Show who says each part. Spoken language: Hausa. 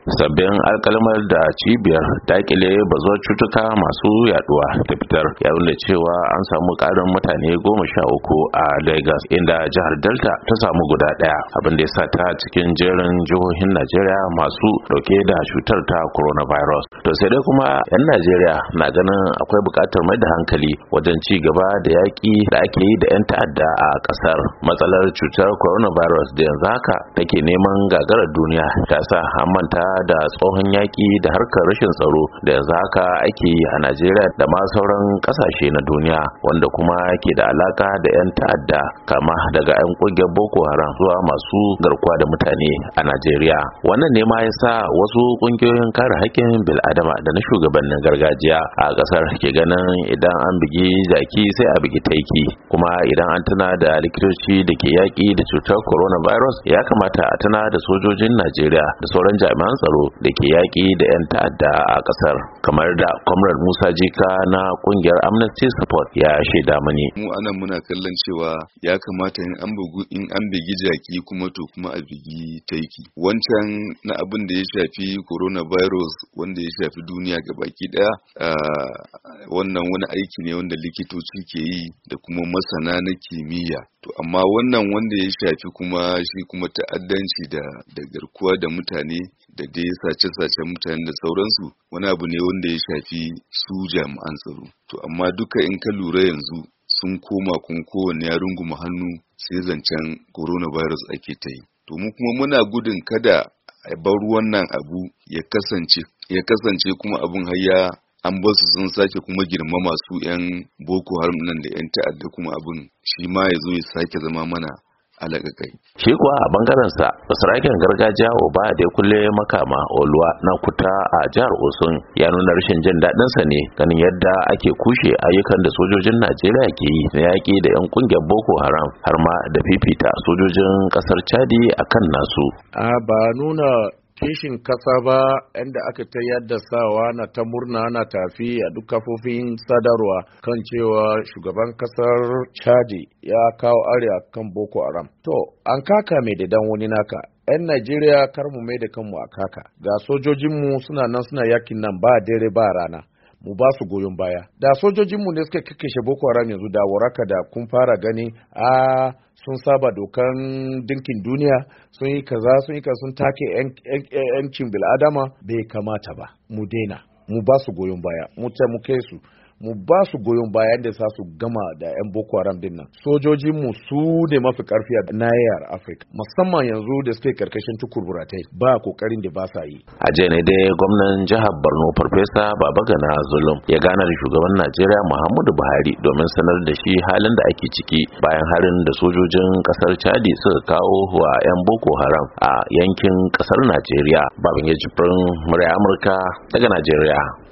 Speaker 1: sabbin alkalmar da cibiyar dakile bazuwar cutuka masu yaduwa ta fitar ya nuna cewa an samu karin mutane 13 a Lagos, inda jihar Delta ta samu guda daya, abin da ya sa ta cikin jerin jihohin Najeriya masu dauke da cutar ta coronavirus. To sai dai kuma 'yan Najeriya na ganin akwai bukatar mai da hankali wajen ci gaba da yaki da ake yi da 'yan ta'adda a kasar. Matsalar cutar coronavirus da yanzu haka take neman gagarar duniya ta sa an manta da tsohon yaki da harkar rashin tsaro da yanzu haka ake yi a Najeriya da ma sauran kasashe na duniya, wanda kuma ke da alaka da 'yan ta'adda, kama daga 'yan kungiyar Boko Haram zuwa masu garkuwa da mutane a Najeriya. Wannan ne ma yasa wasu kungiyoyin kare haƙƙin bil'adama da na shugabannin gargajiya a kasar ke ganin idan an bigi jaki sai a bigi taiki, kuma idan an tuna da likitoci da ke yaki da cutar coronavirus ya kamata a tuna da sojojin Najeriya da sauran jami'an tsaro da ke yaƙi da 'yan ta'adda a ƙasar, kamar da Comrade Musa Jika na ƙungiyar Amnesty Support ya shaida mani.
Speaker 2: Mu anan muna kallon cewa ya kamata in an bigi jaki kuma to kuma a bigi taiki. Wancan na abin da ya shafi coronavirus wanda ya shafi duniya gabaki daya, wannan wani aiki ne wanda likitoci ke yi da kuma masana na kimiyya. To amma wannan wanda ya shafi kuma shi kuma ta'addanci da garkuwa da mutane da dai sace-sacen mutane da sauransu, wani abu ne wanda ya shafi su jami'an tsaro. To amma duka in ka lura yanzu sun koma kun kowanne ya runguma hannu sai zancen coronavirus ake ta yi. To mu kuma muna gudun kada a bar wannan abu ya kasance kuma abun hayya an basu sun sake kuma girma masu 'yan Boko Haram nan da 'yan ta'adda, kuma abun shi ma ya zo ya sake zama mana alaƙaƙai.
Speaker 1: Shi kuwa a bangaren sa basaraken gargajiya Oba da kulle makama Oluwa na kuta a jihar Osun ya nuna rashin jin daɗin sa ne ganin yadda ake kushe ayyukan da sojojin Najeriya ke yi na yaƙi da 'yan ƙungiyar Boko Haram, har ma da fifita sojojin ƙasar Chadi akan nasu.
Speaker 3: Ba nuna kishin kasa ba, inda aka ta yadda sawa na ta murna na tafi a duk kafofin sadarwa kan cewa shugaban kasar Chadi ya kawo arewa kan Boko Haram. To an kaka mai da dan wani naka. 'Yan Najeriya kar mu mai da kanmu a kaka. Ga sojojinmu suna nan suna yakin nan ba dare ba rana. Mu ba su goyon baya. Da sojojinmu ne suka kakkashe Boko Haram yanzu da waraka da kun fara gani sun saba dokan dinkin duniya, sun yi kaza sun take yancin bil'adama. Bai kamata ba, mu daina, mu ba su goyon baya, mu taimake su, mu ba su goyon baya da sa su gama da 'yan Boko Haram din nan. Sojojinmu su ne mafi karfi a nahiyar Afirka, musamman yanzu da suke karkashin tukurburatai, ba kokarin da ba sa yi.
Speaker 1: A jiya ne dai gwamnan jihar Borno Farfesa Babagana Zulum ya gana da shugaban Najeriya Muhammadu Buhari domin sanar da shi halin da ake ciki bayan harin da sojojin kasar Chadi suka kawo wa 'yan Boko Haram a yankin kasar Najeriya. Babangida Jibrin, murya Amurka daga Najeriya.